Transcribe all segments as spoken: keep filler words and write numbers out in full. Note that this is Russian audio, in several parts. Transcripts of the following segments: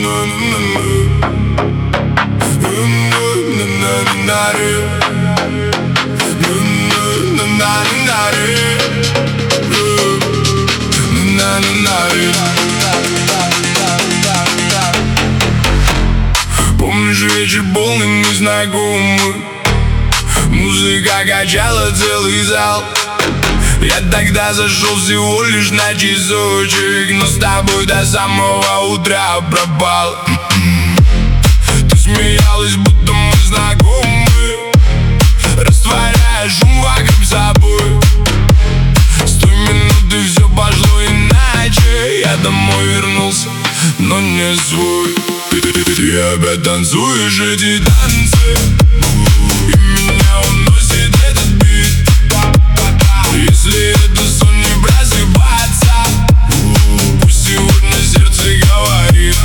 Помнишь вечер полный незнакомый, музыка качала целый зал. Я тогда зашел всего лишь на часочек, но с тобой до самого утра пропал. Ты смеялась, будто мы знакомы, растворяя шум вокруг собой. С той минуты все пошло иначе. Я домой вернулся, но не свой. Ты опять танцуешь эти танцы, и меня уносит этот бит. Если это сон, не просыпаться, пусть сегодня сердце говорит.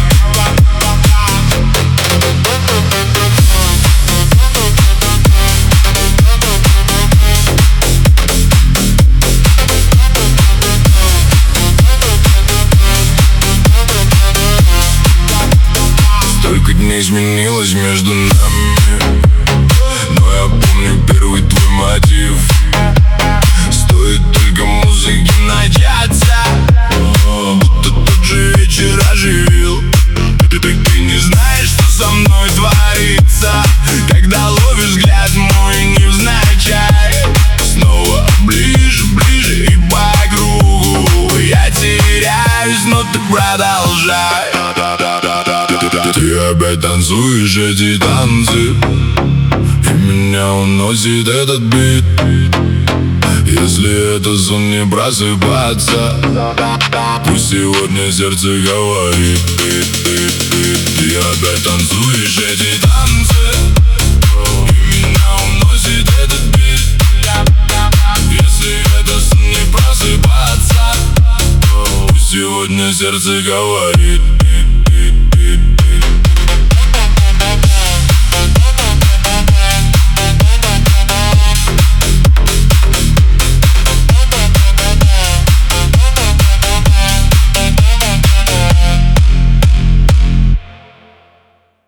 Столько дней изменилось между нами, но я помню первый твой мотив. Стоит только музыке начаться, будто тот же вечер оживил. Ты, ты, ты не знаешь, что со мной творится, когда ловишь взгляд мой невзначай. Снова ближе, ближе и по кругу я теряюсь, но ты продолжай. Ты опять танцуешь эти танцы, и меня уносит этот бит. Если это сон, не просыпаться, пусть сегодня сердце говорит. Ты, ты, ты, ты опять танцуешь эти танцы, и меня уносит этот бит. Если это сон, не просыпаться, пусть сегодня сердце говорит.